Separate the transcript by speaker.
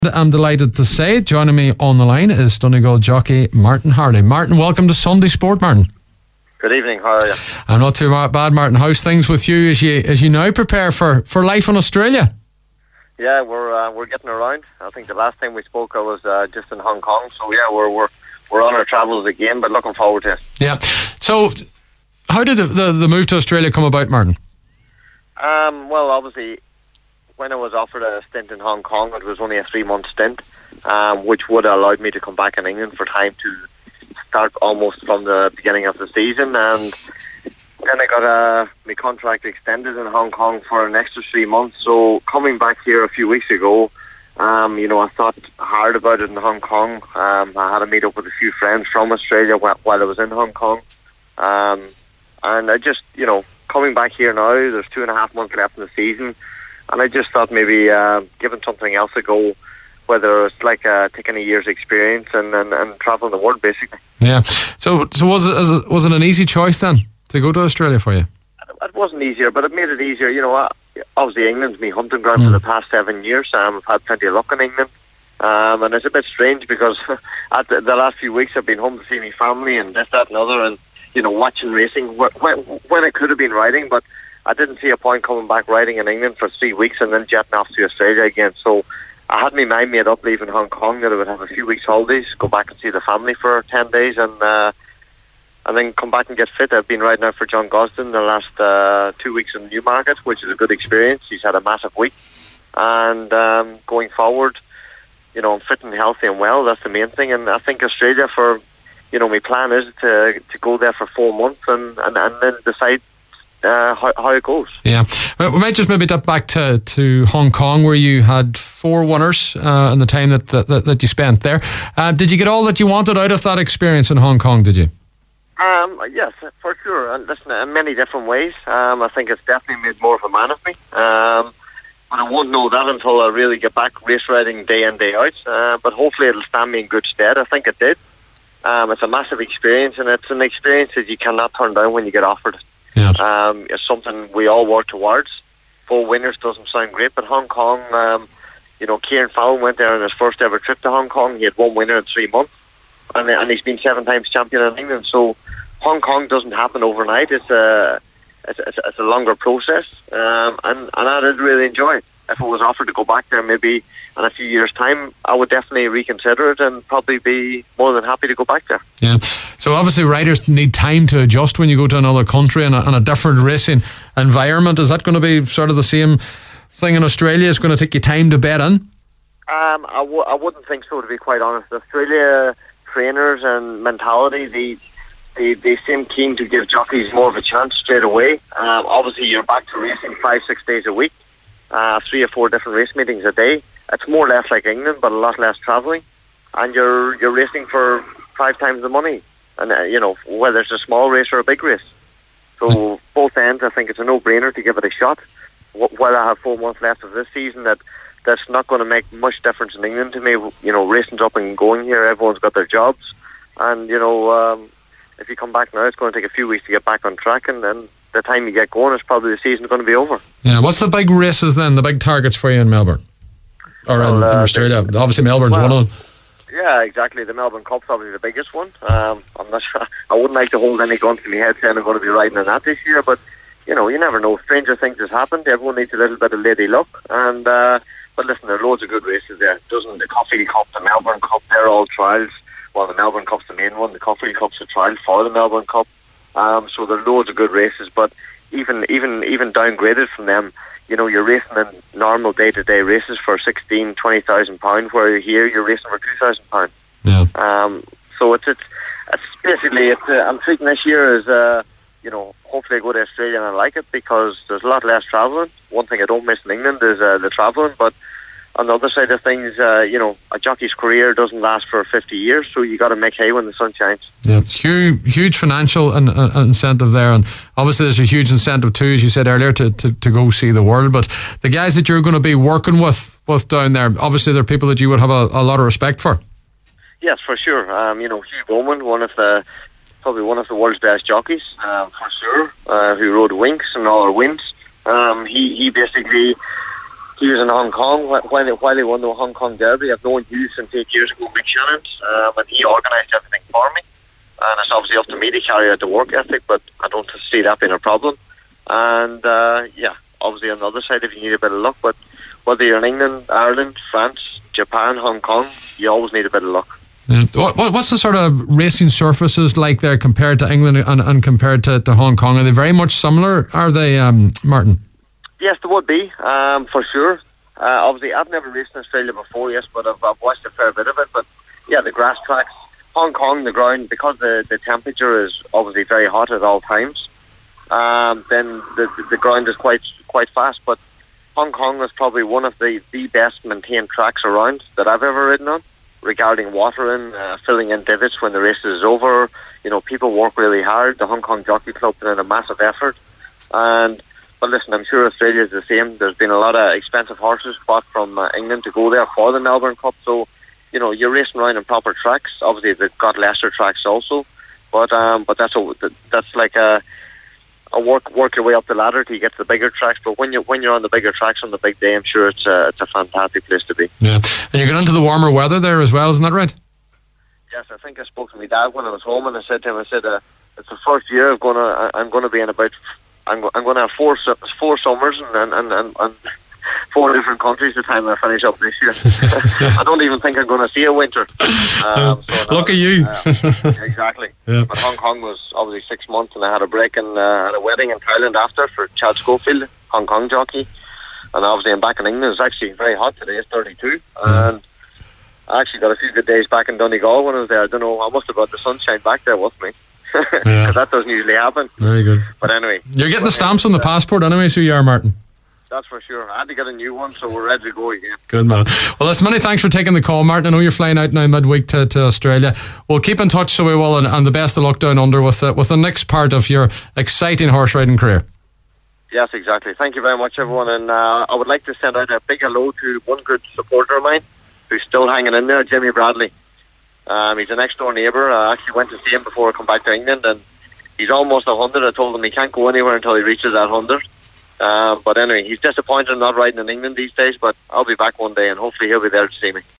Speaker 1: I'm delighted to say, joining me on the line is Donegal jockey Martin Hardy. Martin, welcome to Sunday Sport, Martin.
Speaker 2: Good evening, how are you?
Speaker 1: I'm not too bad, Martin. How's things with you as you now prepare for life in Australia?
Speaker 2: Yeah, we're getting around. I think the last time we spoke I was just in Hong Kong, so yeah, we're on our travels again, but looking forward to it.
Speaker 1: Yeah. So, how did the move to Australia come about, Martin?
Speaker 2: Well, obviously, when I was offered a stint in Hong Kong, it was only a 3-month stint, which would have allowed me to come back in England for time to start almost from the beginning of the season. And then I got my contract extended in Hong Kong for an extra 3 months. So coming back here a few weeks ago, I thought hard about it in Hong Kong. I had a meet up with a few friends from Australia while I was in Hong Kong. And I just, coming back here now, there's 2.5 months left in the season. And I just thought maybe giving something else a go, whether it's like taking a year's experience and traveling the world, basically.
Speaker 1: Yeah. So was it an easy choice then to go to Australia for you?
Speaker 2: It wasn't easier, but it made it easier. Obviously England's my hunting ground for the past 7 years. I've had plenty of luck in England. And it's a bit strange because at the last few weeks I've been home to see my family and this, that and other, and, watching racing when I could have been riding, but I didn't see a point coming back riding in England for 3 weeks and then jetting off to Australia again. So I had my mind made up leaving Hong Kong that I would have a few weeks holidays, go back and see the family for 10 days and then come back and get fit. I've been riding out for John Gosden the last 2 weeks in Newmarket, which is a good experience. He's had a massive week. And going forward, I'm fit and healthy and well. That's the main thing. And I think Australia my plan is to go there for 4 months and then decide how it goes.
Speaker 1: Yeah, we might just maybe dip back to Hong Kong, where you had 4 winners in the time that you spent there. Did you get all that you wanted out of that experience in Hong Kong? Did you?
Speaker 2: Yes, for sure. And listen, in many different ways. I think it's definitely made more of a man of me. But I won't know that until I really get back race riding day in, day out. But hopefully it'll stand me in good stead. I think it did. It's a massive experience, and it's an experience that you cannot turn down when you get offered it.
Speaker 1: Yes.
Speaker 2: It's something we all work towards. 4 winners doesn't sound great, but Hong Kong, Kieran Fallon went there on his first ever trip to Hong Kong. He had 1 winner in 3 months, and he's been 7 times champion in England. So Hong Kong doesn't happen overnight. It's a longer process, and I did really enjoy it. If I was offered to go back there maybe in a few years' time, I would definitely reconsider it and probably be more than happy to go back there.
Speaker 1: Yeah. So obviously riders need time to adjust when you go to another country and a different racing environment. Is that going to be sort of the same thing in Australia? It's going to take you time to bed in?
Speaker 2: I wouldn't think so, to be quite honest. Australia trainers and mentality, they seem keen to give jockeys more of a chance straight away. Obviously you're back to racing 5-6 days a week. 3 or 4 different race meetings a day. It's more or less like England, but a lot less travelling, and you're racing for 5 times the money. And whether it's a small race or a big race. So both ends, I think it's a no-brainer to give it a shot. While I have 4 months left of this season, that's not going to make much difference in England to me. Racing's up and going here. Everyone's got their jobs, and if you come back now, it's going to take a few weeks to get back on track, and then the time you get going is probably the season's going to be over.
Speaker 1: Yeah, what's the big races then, the big targets for you in Melbourne? Or in Australia? Obviously Melbourne's one of them.
Speaker 2: Yeah, exactly. The Melbourne Cup's probably the biggest one. I'm not sure. I wouldn't like to hold any guns to my head saying I'm going to be riding in that this year, but you never know. Stranger things has happened. Everyone needs a little bit of lady luck. And but listen, there are loads of good races there. The Caulfield Cup, the Melbourne Cup, they're all trials. Well, the Melbourne Cup's the main one. The Caulfield Cup's a trial for the Melbourne Cup. So there are loads of good races, but even downgraded from them, you're racing in normal day-to-day races for £16,000-20,000, where here you're racing for £2,000.
Speaker 1: Yeah.
Speaker 2: So it's basically I'm treating this year as hopefully I go to Australia and I like it because there's a lot less travelling. One thing I don't miss in England is the travelling, but on the other side of things, a jockey's career doesn't last for 50 years, so you got to make hay when the sun shines.
Speaker 1: Yeah, huge financial incentive there, and obviously there's a huge incentive too, as you said earlier, to go see the world. But the guys that you're going to be working with down there, obviously they're people that you would have a lot of respect for.
Speaker 2: Yes, for sure. Hugh Bowman, probably one of the world's best jockeys, for sure, who rode Winx and all our wins. He basically Hughes in Hong Kong while he won the Hong Kong Derby. I've known Hughes since 8 years ago, Mick Shannon's, and he organised everything for me. And it's obviously up to me to carry out the work ethic, but I don't see that being a problem. And obviously on the other side, if you need a bit of luck, but whether you're in England, Ireland, France, Japan, Hong Kong, you always need a bit of luck.
Speaker 1: Yeah. What's the sort of racing surfaces like there compared to England and compared to Hong Kong? Are they very much similar, are they, Martin?
Speaker 2: Yes, there would be, for sure. Obviously, I've never raced in Australia before, yes, but I've watched a fair bit of it. But yeah, the grass tracks, Hong Kong, the ground, because the temperature is obviously very hot at all times, then the ground is quite fast. But Hong Kong is probably one of the best maintained tracks around that I've ever ridden on, regarding watering, filling in divots when the race is over. You know, people work really hard. The Hong Kong Jockey Club put in a massive effort. But listen, I'm sure Australia is the same. There's been a lot of expensive horses bought from England to go there for the Melbourne Cup. So, you know, you're racing around in proper tracks. Obviously, they've got lesser tracks also. But that's like a work your way up the ladder till you get to the bigger tracks. But when you're on the bigger tracks on the big day, I'm sure it's a fantastic place to be.
Speaker 1: Yeah, and you're getting into the warmer weather there as well, isn't that right?
Speaker 2: Yes, I think I spoke to my dad when I was home, and I said to him, it's the first year I'm going to be in about. I'm going to have four summers and 4 different countries the time I finish up this year. I don't even think I'm going to see a winter.
Speaker 1: Look at you.
Speaker 2: Exactly.
Speaker 1: Yeah.
Speaker 2: But Hong Kong was obviously 6 months, and I had a break and had a wedding in Thailand after for Chad Schofield, Hong Kong jockey. And obviously I'm back in England. It's actually very hot today. It's 32. And I actually got a few good days back in Donegal when I was there. I don't know. I must have brought the sunshine back there with me. Because that doesn't usually happen.
Speaker 1: Very good.
Speaker 2: But anyway,
Speaker 1: you're getting the stamps on the passport anyway, so you are, Martin.
Speaker 2: That's for sure. I had to get a new one, so we're ready to go again.
Speaker 1: Good man. Well, listen, many thanks for taking the call, Martin. I know you're flying out now midweek to Australia. We'll keep in touch, so we will, and the best of luck down under with the next part of your exciting horse riding career. Yes,
Speaker 2: exactly. Thank you very much, everyone. And I would like to send out a big hello to one good supporter of mine who's still hanging in there, Jimmy Bradley. He's a next door neighbour. I actually went to see him before I come back to England, and he's almost 100. I told him he can't go anywhere until he reaches that 100. But anyway, he's disappointed in not riding in England these days, but I'll be back one day and hopefully he'll be there to see me.